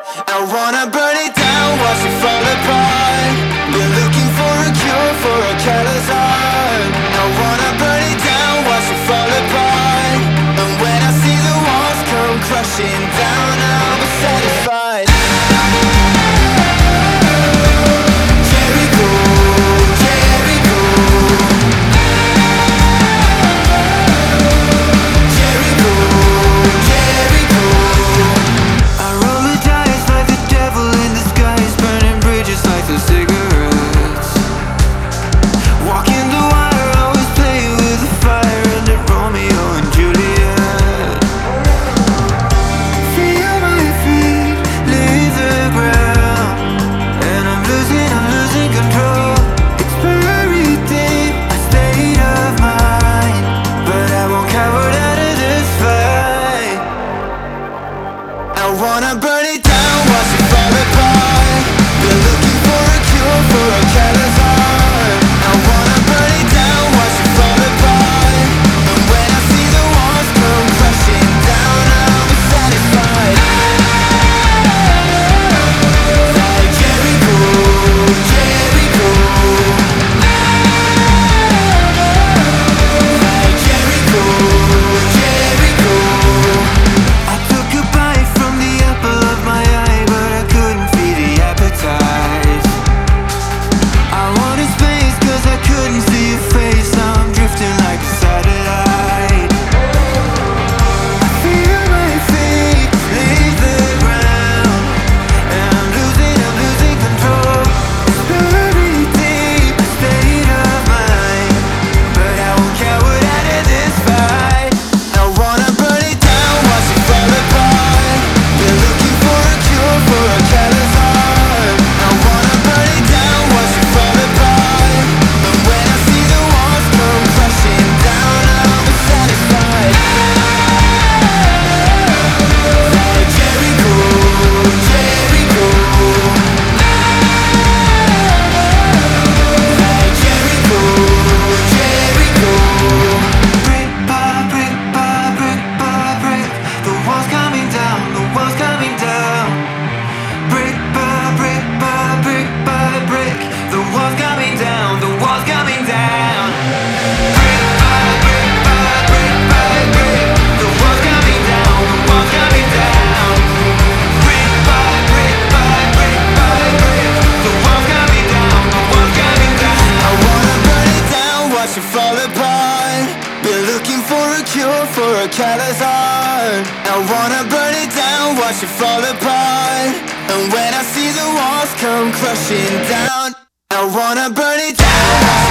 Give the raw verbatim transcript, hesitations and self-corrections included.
I wanna burn it down, watch it fall apart. Been looking for a cure for a callous heart. I wanna burn it down, watch it fall apart. And when I see the walls come crushing down, I'll be satisfied. Jericho, Jericho, Jericho, Jericho. I roll the dice like the devil in disguise, burning bridges like the cigarettes. Walking the wire, always play with the fire, and at Romeo and Juliet. Feel my feet leave the ground, and I'm losing, I'm losing control. It's very deep, a state of mind, but I won't cower out of this fight. I wanna burn it down, watch it fall apart. Been looking for a cure for a callous heart. I wanna burn it down, watch it fall apart. And when I see the walls come crashing down, I'll be satisfied. Like Jericho, Jericho. Like Jericho, Jericho. I took a bite from the apple of my eye, but I couldn't feed the appetite. I wanted space cause I couldn't see your face. Now I'm drifting like a satellite. I feel my feet leave the ground, and I'm losing, I'm losing control. It's very deep, a state of mind, but I won't cower out of this fight. I wanna burn it down, watch it fall apart. Been looking for a cure for a callous heart. I wanna burn it down, watch it fall apart. And when I see the walls come crashing down, I'll be satisfied. Like Jericho, Jericho. Like Jericho, Jericho. Brick by brick by brick by brick, the walls coming down, the walls coming down. Brick by brick by brick by brick, the walls coming down, the walls coming down. Brick by brick by brick by brick, the walls coming down, the walls coming down. Brick by brick by brick by brick, the walls coming down, the walls coming down. I wanna burn it down, watch it fall apart. Been looking for a cure for a callous heart. I wanna burn it down, watch it fall apart. And when I see the walls come crushing down, I wanna burn it down.